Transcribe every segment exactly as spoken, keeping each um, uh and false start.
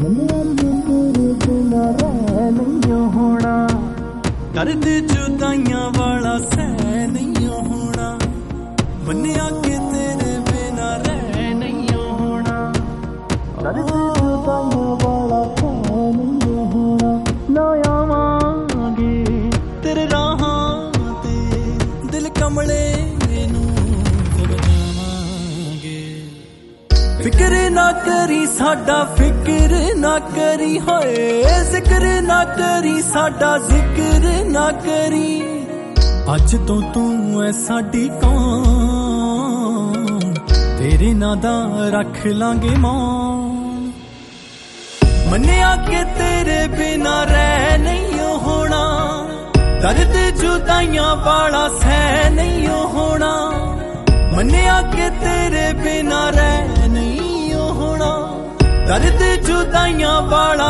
दर्द जुदाइयां वाला सह नहीं होना, मन्निया के तेरे बिना रह नहीं होना। दर्द जुदाइयां वाला सह नहीं होना, ना आवांगे तेरे राहां ते दिल कमले नूं जावांगे। फिक्र ना करी साडा फिक्र ना करी, होए जिक्र ना करी साडा जिक्र ना करी। अज तो तू है साडी कौन, तेरे नां दा रख लांगे मान। मन्निया के तेरे बिना रह नहीं होना, दर्द जुदाइयां वाला सह नहीं होना। मन्निया के तेरे बिना रह नहीं होना, दर्द जुदाइयां वाला।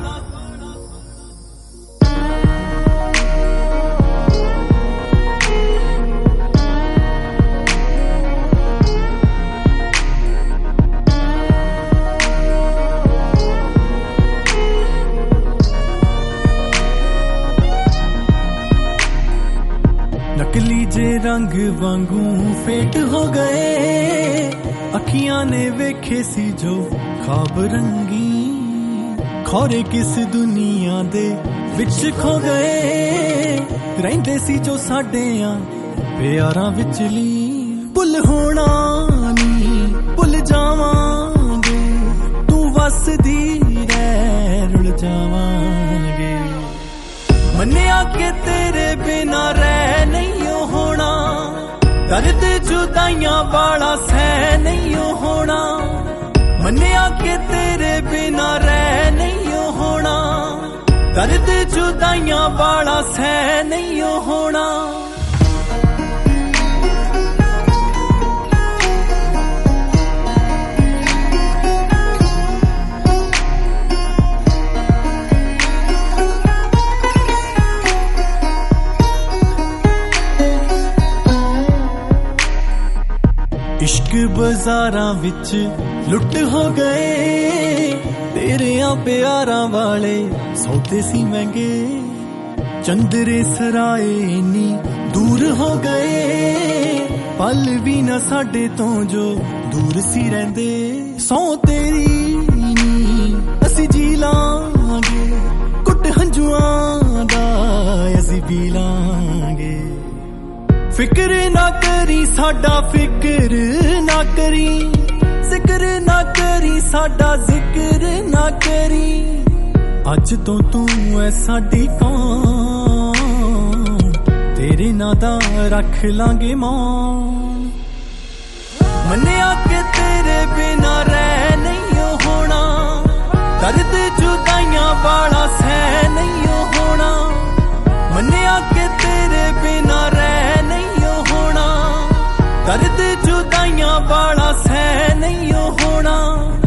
नकली जे रंग वांगू फेट हो गए, अखियां ने वेखे सी जो ख्वाब रंगी। खौरे किस दुनिया दे विच खो गए, रहिंदे सी जो साडे आ प्यारां विचली। भुल होना नी भुल जावांगे, तू वसदी रह रुल जावांगे। मन्निया के तेरे बिना रह नहीं होना, दर्द जुदाइयां वाला सह नहीं होना। मन्निया के तेरे बिना रह नहीं होना, दर्द जुदाइयां वाला सह नहीं होना। इश्क बाजारां विच लुट हो गए, तेरे प्यारां वाले सौदे सी महंगे। चंदरे सराए इन्नी दूर हो गए, पल भी ना साडे तो जो दूर सी रहिंदे। सौ तेरी नी असी जी लांगे, कुट हंजुआं दा असी पी लांगे। फिक्र ना करी साडा फिक्र ना करी, जिक्र ना करी साडा जिक्र ना करी। अज तो तू है साडी कौन, तेरे नां दा रख लांगे मान। मन्निया के तेरे बिना रह नहीं होना, दर्द जुदाइयां वाला सह नहीं होना। मन्निया के तेरे बिना रह नहीं होना, दर्द जुदाइयां वाला सह नहीं होना।